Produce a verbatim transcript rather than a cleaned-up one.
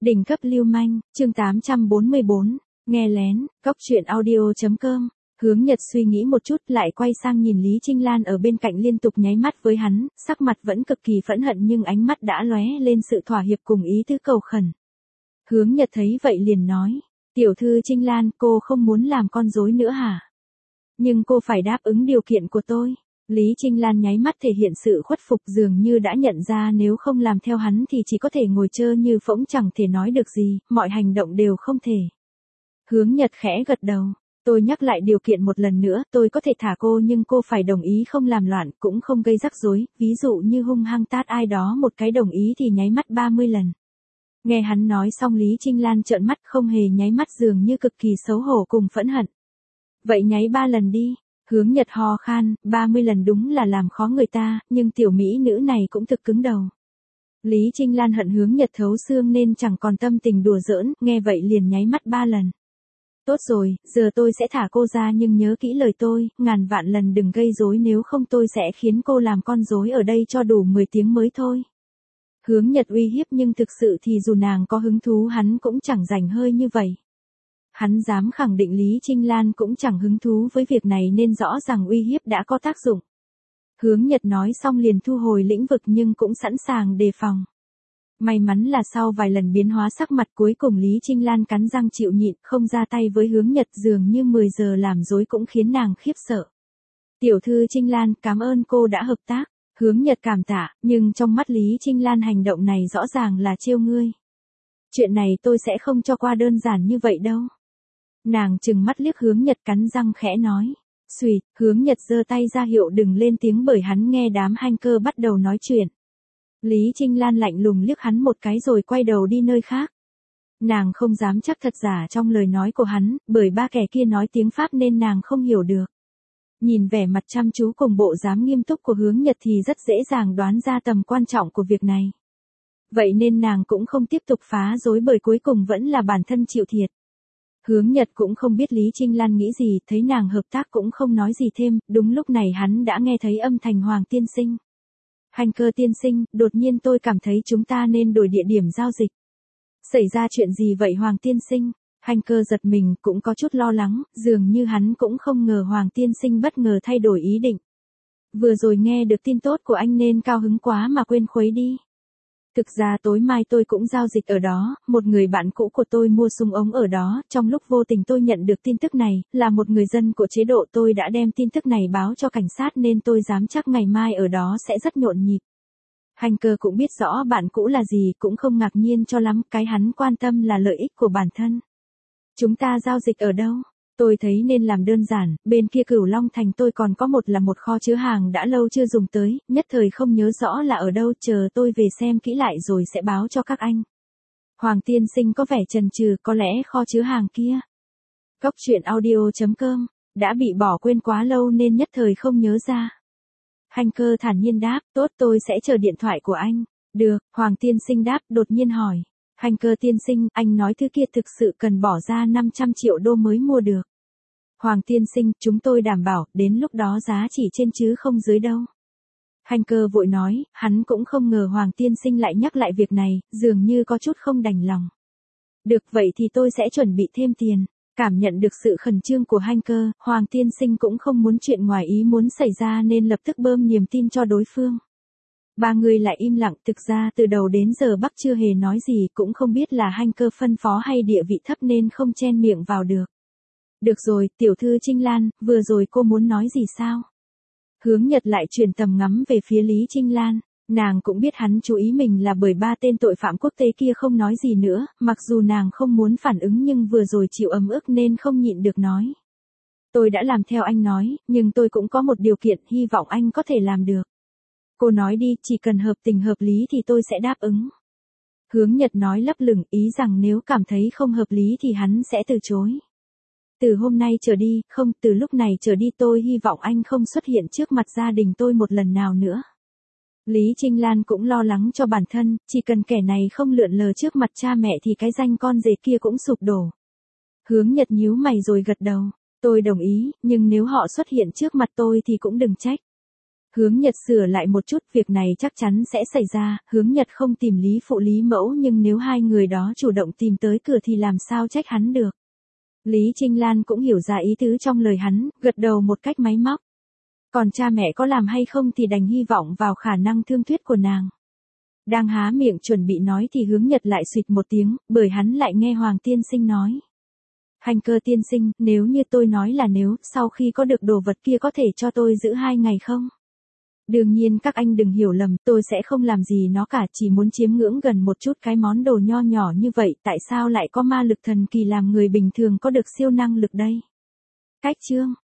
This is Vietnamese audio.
Đỉnh cấp lưu manh, chương tám trăm bốn mươi bốn, nghe lén, cóc truyện audio chấm com. Hướng Nhật suy nghĩ một chút lại quay sang nhìn Lý Trinh Lan ở bên cạnh liên tục nháy mắt với hắn, sắc mặt vẫn cực kỳ phẫn hận nhưng ánh mắt đã lóe lên sự thỏa hiệp cùng ý tứ cầu khẩn. Hướng Nhật thấy vậy liền nói, tiểu thư Trinh Lan, cô không muốn làm con rối nữa hả? Nhưng cô phải đáp ứng điều kiện của tôi. Lý Trinh Lan nháy mắt thể hiện sự khuất phục, dường như đã nhận ra nếu không làm theo hắn thì chỉ có thể ngồi chơ như phỗng, chẳng thể nói được gì, mọi hành động đều không thể. Hướng Nhật khẽ gật đầu, tôi nhắc lại điều kiện một lần nữa, tôi có thể thả cô nhưng cô phải đồng ý không làm loạn, cũng không gây rắc rối, ví dụ như hung hăng tát ai đó một cái đồng ý thì nháy mắt ba mươi lần. Nghe hắn nói xong Lý Trinh Lan trợn mắt, không hề nháy mắt, dường như cực kỳ xấu hổ cùng phẫn hận. Vậy nháy ba lần đi. Hướng Nhật ho khan, ba mươi lần đúng là làm khó người ta, nhưng tiểu mỹ nữ này cũng thực cứng đầu. Lý Trinh Lan hận Hướng Nhật thấu xương nên chẳng còn tâm tình đùa giỡn, nghe vậy liền nháy mắt ba lần. Tốt rồi, giờ tôi sẽ thả cô ra nhưng nhớ kỹ lời tôi, ngàn vạn lần đừng gây rối nếu không tôi sẽ khiến cô làm con rối ở đây cho đủ mười tiếng mới thôi. Hướng Nhật uy hiếp nhưng thực sự thì dù nàng có hứng thú hắn cũng chẳng rảnh hơi như vậy. Hắn dám khẳng định Lý Trinh Lan cũng chẳng hứng thú với việc này nên rõ ràng uy hiếp đã có tác dụng. Hướng Nhật nói xong liền thu hồi lĩnh vực nhưng cũng sẵn sàng đề phòng. May mắn là sau vài lần biến hóa sắc mặt cuối cùng Lý Trinh Lan cắn răng chịu nhịn, không ra tay với Hướng Nhật, dường như mười giờ làm dối cũng khiến nàng khiếp sợ. Tiểu thư Trinh Lan, cảm ơn cô đã hợp tác. Hướng Nhật cảm tạ, nhưng trong mắt Lý Trinh Lan hành động này rõ ràng là trêu ngươi. Chuyện này tôi sẽ không cho qua đơn giản như vậy đâu. Nàng trừng mắt liếc Hướng Nhật, cắn răng khẽ nói. Xùy, Hướng Nhật giơ tay ra hiệu đừng lên tiếng bởi hắn nghe đám hacker bắt đầu nói chuyện. Lý Trinh Lan lạnh lùng liếc hắn một cái rồi quay đầu đi nơi khác. Nàng không dám chắc thật giả trong lời nói của hắn, bởi ba kẻ kia nói tiếng Pháp nên nàng không hiểu được. Nhìn vẻ mặt chăm chú cùng bộ dáng nghiêm túc của Hướng Nhật thì rất dễ dàng đoán ra tầm quan trọng của việc này. Vậy nên nàng cũng không tiếp tục phá rối bởi cuối cùng vẫn là bản thân chịu thiệt. Hướng Nhật cũng không biết Lý Trinh Lan nghĩ gì, thấy nàng hợp tác cũng không nói gì thêm, đúng lúc này hắn đã nghe thấy âm thanh Hoàng tiên sinh. Hacker tiên sinh, đột nhiên tôi cảm thấy chúng ta nên đổi địa điểm giao dịch. Xảy ra chuyện gì vậy Hoàng tiên sinh? Hacker giật mình, cũng có chút lo lắng, dường như hắn cũng không ngờ Hoàng tiên sinh bất ngờ thay đổi ý định. Vừa rồi nghe được tin tốt của anh nên cao hứng quá mà quên khuấy đi. Thực ra tối mai tôi cũng giao dịch ở đó, một người bạn cũ của tôi mua súng ống ở đó, trong lúc vô tình tôi nhận được tin tức này, là một người dân của chế độ, tôi đã đem tin tức này báo cho cảnh sát nên tôi dám chắc ngày mai ở đó sẽ rất nhộn nhịp. Hacker cũng biết rõ bạn cũ là gì, cũng không ngạc nhiên cho lắm, cái hắn quan tâm là lợi ích của bản thân. Chúng ta giao dịch ở đâu? Tôi thấy nên làm đơn giản, bên kia Cửu Long Thành tôi còn có một là một kho chứa hàng đã lâu chưa dùng tới, nhất thời không nhớ rõ là ở đâu, chờ tôi về xem kỹ lại rồi sẽ báo cho các anh. Hoàng tiên sinh có vẻ chần chừ, có lẽ kho chứa hàng kia. Cóc truyện audio chấm com, đã bị bỏ quên quá lâu nên nhất thời không nhớ ra. Hacker thản nhiên đáp, tốt tôi sẽ chờ điện thoại của anh. Được, Hoàng tiên sinh đáp, đột nhiên hỏi. Hacker tiên sinh, anh nói thứ kia thực sự cần bỏ ra năm trăm triệu đô mới mua được. Hoàng tiên sinh, chúng tôi đảm bảo, đến lúc đó giá chỉ trên chứ không dưới đâu. Hacker vội nói, hắn cũng không ngờ Hoàng tiên sinh lại nhắc lại việc này, dường như có chút không đành lòng. Được vậy thì tôi sẽ chuẩn bị thêm tiền. Cảm nhận được sự khẩn trương của Hacker, Hoàng tiên sinh cũng không muốn chuyện ngoài ý muốn xảy ra nên lập tức bơm niềm tin cho đối phương. Ba người lại im lặng, thực ra từ đầu đến giờ Bắc chưa hề nói gì, cũng không biết là Hacker phân phó hay địa vị thấp nên không chen miệng vào được. Được rồi, tiểu thư Trinh Lan, vừa rồi cô muốn nói gì sao? Hướng Nhật lại chuyển tầm ngắm về phía Lý Trinh Lan, nàng cũng biết hắn chú ý mình là bởi ba tên tội phạm quốc tế kia không nói gì nữa, mặc dù nàng không muốn phản ứng nhưng vừa rồi chịu ấm ức nên không nhịn được nói. Tôi đã làm theo anh nói, nhưng tôi cũng có một điều kiện, hy vọng anh có thể làm được. Cô nói đi, chỉ cần hợp tình hợp lý thì tôi sẽ đáp ứng. Hướng Nhật nói lấp lửng, ý rằng nếu cảm thấy không hợp lý thì hắn sẽ từ chối. Từ hôm nay trở đi, không, từ lúc này trở đi tôi hy vọng anh không xuất hiện trước mặt gia đình tôi một lần nào nữa. Lý Trinh Lan cũng lo lắng cho bản thân, chỉ cần kẻ này không lượn lờ trước mặt cha mẹ thì cái danh con rể kia cũng sụp đổ. Hướng Nhật nhíu mày rồi gật đầu, tôi đồng ý, nhưng nếu họ xuất hiện trước mặt tôi thì cũng đừng trách. Hướng Nhật sửa lại một chút, việc này chắc chắn sẽ xảy ra, Hướng Nhật không tìm Lý Phụ Lý Mẫu nhưng nếu hai người đó chủ động tìm tới cửa thì làm sao trách hắn được. Lý Trinh Lan cũng hiểu ra ý tứ trong lời hắn, gật đầu một cách máy móc. Còn cha mẹ có làm hay không thì đành hy vọng vào khả năng thương thuyết của nàng. Đang há miệng chuẩn bị nói thì Hướng Nhật lại xụt một tiếng, bởi hắn lại nghe Hoàng tiên sinh nói. Hành Cơ tiên sinh, nếu như tôi nói là nếu, sau khi có được đồ vật kia có thể cho tôi giữ hai ngày không? Đương nhiên các anh đừng hiểu lầm, tôi sẽ không làm gì nó cả, chỉ muốn chiếm ngưỡng gần một chút cái món đồ nho nhỏ như vậy, tại sao lại có ma lực thần kỳ làm người bình thường có được siêu năng lực đây? Cách chương